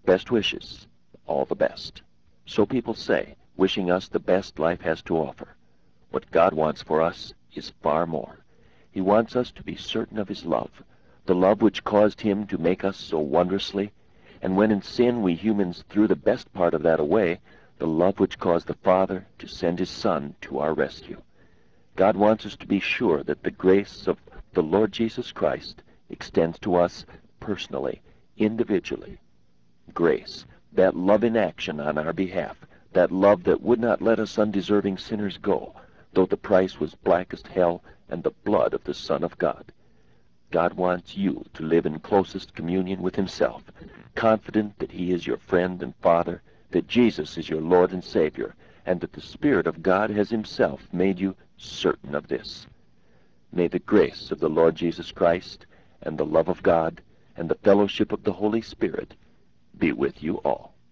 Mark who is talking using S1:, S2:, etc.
S1: Best wishes, all the best. So people say, wishing us the best life has to offer. What God wants for us is far more. He wants us to be certain of his love, the love which caused him to make us so wondrously, and when in sin we humans threw the best part of that away, the love which caused the Father to send his Son to our rescue. God wants us to be sure that the grace of the Lord Jesus Christ extends to us personally, individually. Grace, that love in action on our behalf, that love that would not let us undeserving sinners go, though the price was black as hell and the blood of the Son of God. God wants you to live in closest communion with himself, confident that he is your friend and Father, that Jesus is your Lord and Savior, and that the Spirit of God has himself made you certain of this. May the grace of the Lord Jesus Christ, and the love of God, and the fellowship of the Holy Spirit be with you all.